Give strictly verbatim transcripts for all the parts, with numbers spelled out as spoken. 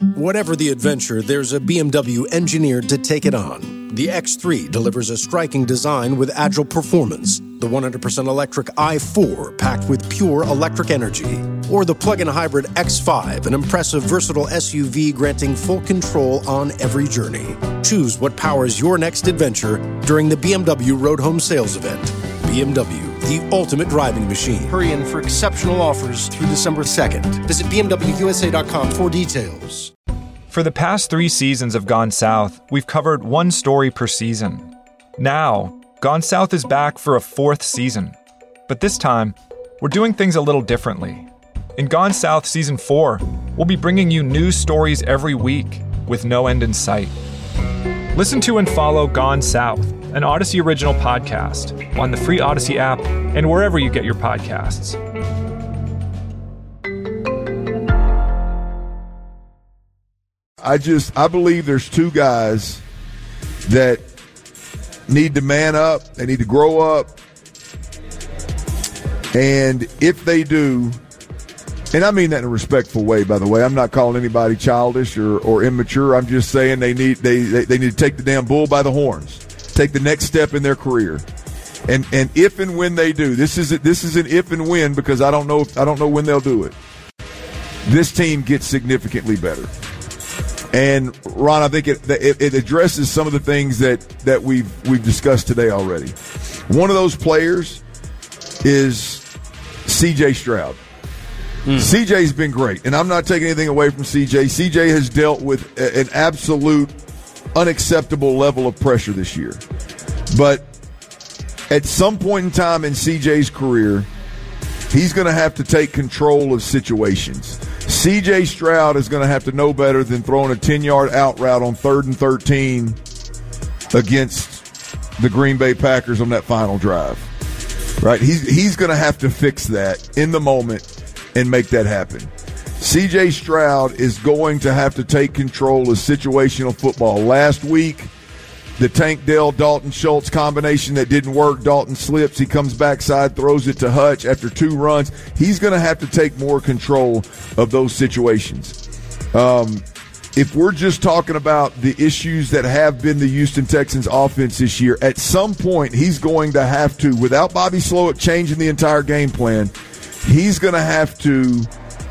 Whatever the adventure, there's a B M W engineered to take it on. The X three delivers a striking design with agile performance. The one hundred percent electric i four packed with pure electric energy. Or the plug-in hybrid X five, an impressive versatile S U V granting full control on every journey. Choose what powers your next adventure during the B M W Road Home Sales Event. B M W, the ultimate driving machine. Hurry in for exceptional offers through December second. Visit B M W U S A dot com for details. For the past three seasons of Gone South, we've covered one story per season. Now, Gone South is back for a fourth season. But this time, we're doing things a little differently. In Gone South Season four, we'll be bringing you news stories every week with no end in sight. Listen to and follow Gone South, an Odyssey original podcast, on the free Odyssey app and wherever you get your podcasts. I just, I believe there's two guys that need to man up, they need to grow up, and if they do, and I mean that in a respectful way, by the way, I'm not calling anybody childish or, or immature, I'm just saying they need, they, they, they need to take the damn bull by the horns, take the next step in their career. And and if and when they do, this is this is an if and when, because I don't know if, I don't know when they'll do it. This team gets significantly better. And Ron, I think it, it it addresses some of the things that, that we've we've discussed today already. One of those players is C J Stroud. Mm. C J's been great, and I'm not taking anything away from C J. C J has dealt with a, an absolute unacceptable level of pressure this year. But at some point in time in C J's career, he's going to have to take control of situations. C J Stroud is going to have to know better than throwing a ten-yard out route on third and thirteen against the Green Bay Packers on that final drive. Right? He's, he's going to have to fix that in the moment and make that happen. C J Stroud is going to have to take control of situational football. Last week, the Tank Dell, Dalton Schultz combination that didn't work. Dalton slips. He comes backside, throws it to Hutch after two runs. He's going to have to take more control of those situations. Um, if we're just talking about the issues that have been the Houston Texans offense this year, at some point he's going to have to, without Bobby Slowick changing the entire game plan, he's going to have to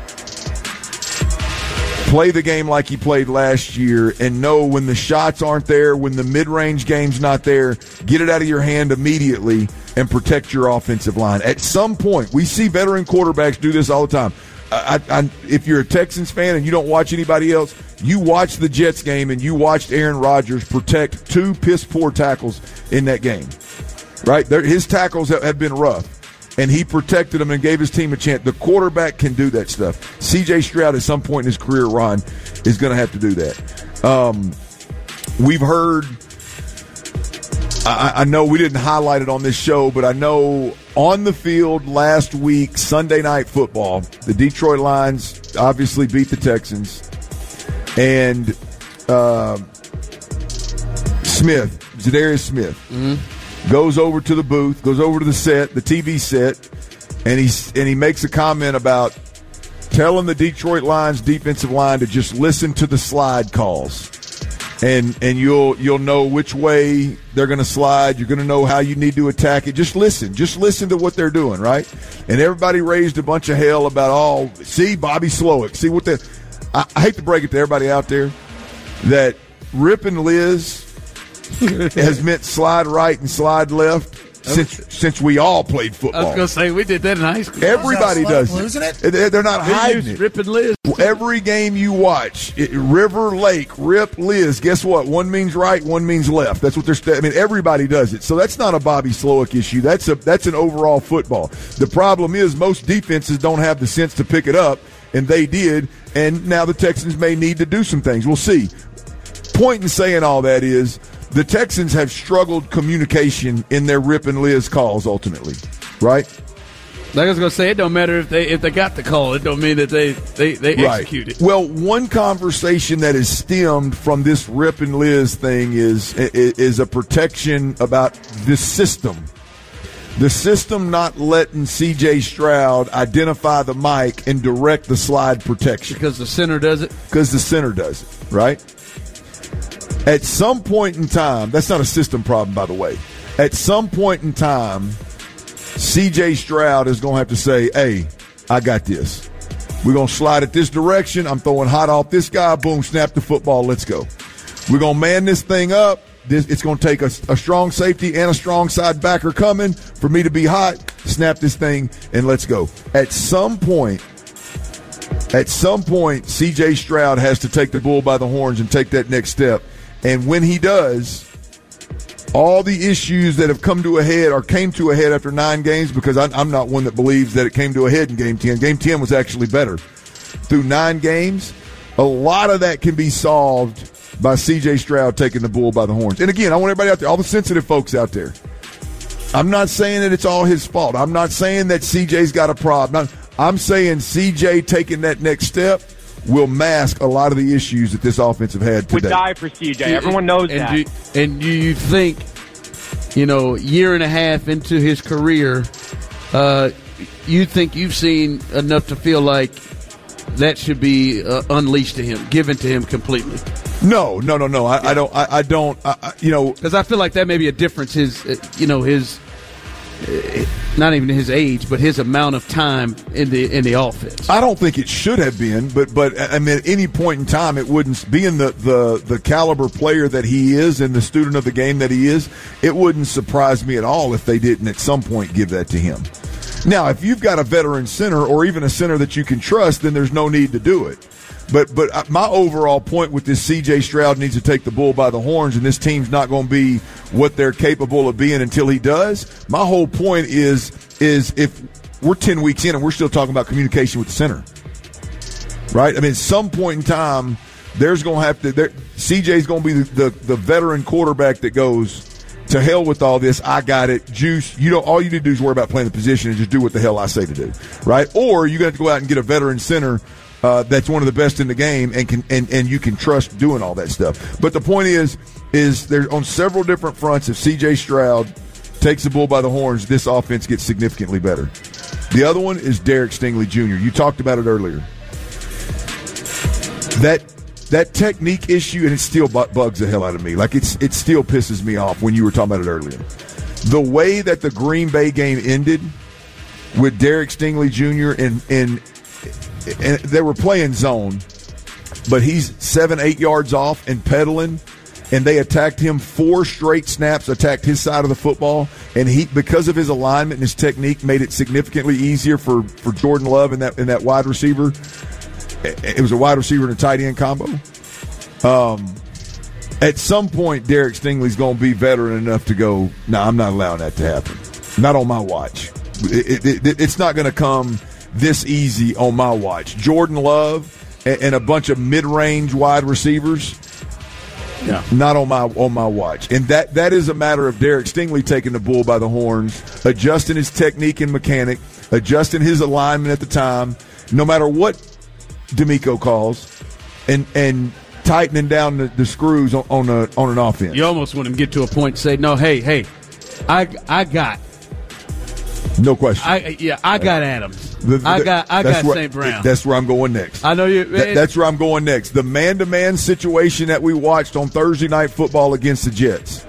play the game like he played last year and know when the shots aren't there, when the mid-range game's not there, get it out of your hand immediately and protect your offensive line. At some point, we see veteran quarterbacks do this all the time. I, I, if you're a Texans fan and you don't watch anybody else, you watch the Jets game and you watched Aaron Rodgers protect two piss-poor tackles in that game. Right? There, his tackles have, have been rough. And he protected them and gave his team a chance. The quarterback can do that stuff. C J Stroud at some point in his career, Ron, is going to have to do that. Um, we've heard, I, I know we didn't highlight it on this show, but I know on the field last week, Sunday Night Football, the Detroit Lions obviously beat the Texans. And uh, Smith, Zadarius Smith, mm-hmm. goes over to the booth, goes over to the set, the T V set, and he's and he makes a comment about telling the Detroit Lions defensive line to just listen to the slide calls, and and you'll you'll know which way they're going to slide. You're going to know how you need to attack it. Just listen, just listen to what they're doing, right? And everybody raised a bunch of hell about, oh, see Bobby Slowick, see what the. I, I hate to break it to everybody out there that Rip and Liz has meant slide right and slide left since okay. since we all played football. I was going to say, we did that in high school. Everybody does losing it. it. They're not they hiding it. Rip and Liz. Every game you watch, it, River, Lake, Rip, Liz, guess what? One means right, one means left. That's what they're st- I mean, everybody does it. So that's not a Bobby Slowick issue. That's a that's an overall football. The problem is most defenses don't have the sense to pick it up, and they did, and now the Texans may need to do some things. We'll see. Point in saying all that is the Texans have struggled communication in their Rip and Liz calls ultimately, right? Like I was going to say, it don't matter if they if they got the call. It don't mean that they, they, they right. execute it. Well, one conversation that is stemmed from this Rip and Liz thing is is a protection about this system The system not letting C J Stroud identify the mic and direct the slide protection. Because the center does it? Because the center does it, right? At some point in time, that's not a system problem, by the way. At some point in time, C J Stroud is going to have to say, hey, I got this. We're going to slide it this direction. I'm throwing hot off this guy. Boom, snap the football. Let's go. We're going to man this thing up. This, it's going to take a, a strong safety and a strong side backer coming for me to be hot. Snap this thing, and let's go. At some point, at some point, C J Stroud has to take the bull by the horns and take that next step. And when he does, all the issues that have come to a head or came to a head after nine games, because I, I'm not one that believes that it came to a head in Game ten. Game ten was actually better. Through nine games, a lot of that can be solved by C J Stroud taking the bull by the horns. And again, I want everybody out there, all the sensitive folks out there, I'm not saying that it's all his fault. I'm not saying that C J's got a problem. I'm saying C J taking that next step will mask a lot of the issues that this offensive had today. Would die for C J. Everyone knows and that. Do, and do you think, you know, year and a half into his career, uh, you think you've seen enough to feel like that should be uh, unleashed to him, given to him completely? No, no, no, no. I, yeah. I don't. I, I don't. I, I, you know, because I feel like that may be a difference. His, uh, you know, his, uh, not even his age, but his amount of time in the in the offense. I don't think it should have been, but but I mean, at any point in time, it wouldn't. Being the the the caliber player that he is and the student of the game that he is, it wouldn't surprise me at all if they didn't at some point give that to him. Now, if you've got a veteran center or even a center that you can trust, then there's no need to do it. But but my overall point with this, C J Stroud needs to take the bull by the horns, and this team's not going to be what they're capable of being until he does. My whole point is is if we're ten weeks in and we're still talking about communication with the center, right? I mean, at some point in time, there's going to have to there, C J's going to be the, the, the veteran quarterback that goes, to hell with all this, I got it. Juice, you know, all you need to do is worry about playing the position and just do what the hell I say to do, right? Or you got to go out and get a veteran center uh, that's one of the best in the game and can and, and you can trust doing all that stuff. But the point is, is there on several different fronts, if C J Stroud takes the bull by the horns, this offense gets significantly better. The other one is Derek Stingley Junior You talked about it earlier. That That technique issue, and it still bugs the hell out of me. Like, it's it still pisses me off when you were talking about it earlier. The way that the Green Bay game ended with Derek Stingley Junior and, and, and they were playing zone, but he's seven, eight yards off and pedaling, and they attacked him four straight snaps, attacked his side of the football, and he, because of his alignment and his technique, made it significantly easier for, for Jordan Love and that and that wide receiver. It was a wide receiver and a tight end combo. Um, at some point, Derek Stingley's going to be veteran enough to go, no, nah, I'm not allowing that to happen. Not on my watch. It, it, it, it's not going to come this easy on my watch. Jordan Love and, and a bunch of mid-range wide receivers, yeah, not on my on my watch. And that, that is a matter of Derek Stingley taking the bull by the horns, adjusting his technique and mechanic, adjusting his alignment at the time, no matter what D'Amico calls, and and tightening down the, the screws on on, a, on an offense. You almost want him to get to a point and say, "No, hey, hey, I I got no question. I yeah, I got Adams. The, the, I got I got Saint Brown. That's where I'm going next. I know you. That, that's where I'm going next. The man-to-man situation that we watched on Thursday Night Football against the Jets.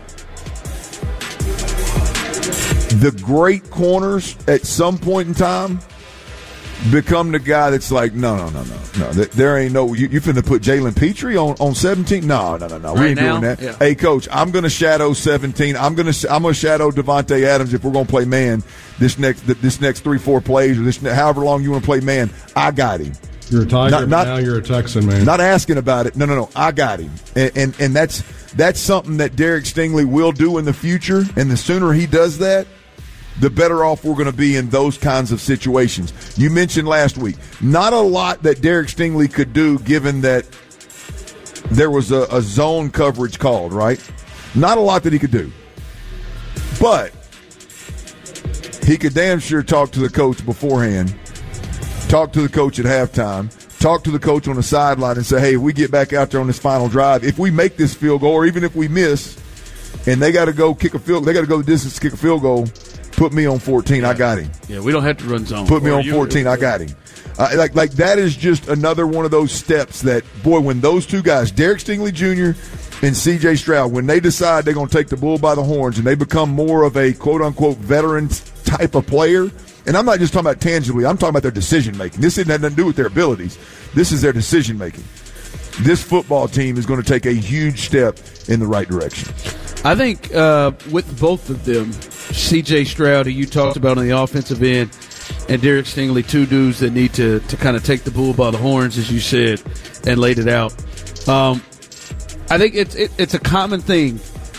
The great corners at some point in time become the guy that's like, no, no, no, no, no. There ain't no, you, you finna put Jalen Petrie on, on seventeen? No, no, no, no. We right ain't now, doing that. Yeah. Hey, Coach, I'm going to shadow seventeen. I'm going to I'm gonna shadow Devontae Adams if we're going to play man this next this next three, four plays or this however long you want to play man. I got him. You're a Tiger, not, but not, now you're a Texan, man. Not asking about it. No, no, no. I got him. And, and, and that's that's something that Derek Stingley will do in the future. And the sooner he does that, the better off we're going to be in those kinds of situations. You mentioned last week, not a lot that Derek Stingley could do given that there was a, a zone coverage called, right? Not a lot that he could do. But he could damn sure talk to the coach beforehand, talk to the coach at halftime, talk to the coach on the sideline and say, hey, if we get back out there on this final drive, if we make this field goal or even if we miss and they got to go kick a field, they got to go the distance to kick a field goal, Put me on fourteen, yeah. I got him. Yeah, we don't have to run zone. Put me or on fourteen, I got him. Uh, like, like that is just another one of those steps that, boy, when those two guys, Derek Stingley Junior and C J Stroud, when they decide they're going to take the bull by the horns and they become more of a quote-unquote veteran type of player, and I'm not just talking about tangibly, I'm talking about their decision-making. This has nothing to do with their abilities. This is their decision-making. This football team is going to take a huge step in the right direction. I think uh, with both of them, C J Stroud, who you talked about on the offensive end, and Derek Stingley, two dudes that need to, to kind of take the bull by the horns, as you said, and laid it out. Um, I think it's it, it's a common thing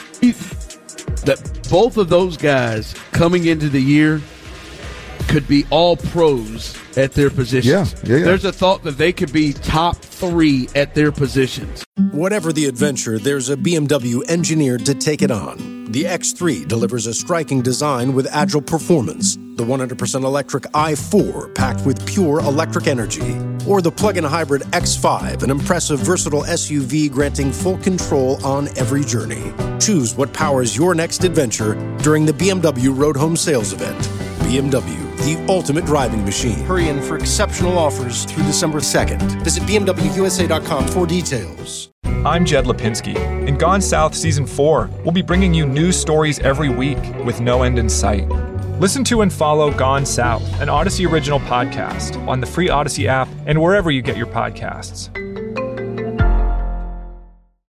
that both of those guys coming into the year could be all pros at their positions. Yeah, yeah, yeah. There's a thought that they could be top three at their positions. Whatever the adventure, there's a B M W engineered to take it on. The X three delivers a striking design with agile performance. The one hundred percent electric i four packed with pure electric energy. Or the plug-in hybrid X five, an impressive, versatile S U V granting full control on every journey. Choose what powers your next adventure during the B M W Road Home Sales Event. B M W, the ultimate driving machine. Hurry in for exceptional offers through December second. Visit B M W U S A dot com for details. I'm Jed Lipinski. In Gone South Season four, we'll be bringing you news stories every week with no end in sight. Listen to and follow Gone South, an Odyssey original podcast, on the free Odyssey app and wherever you get your podcasts.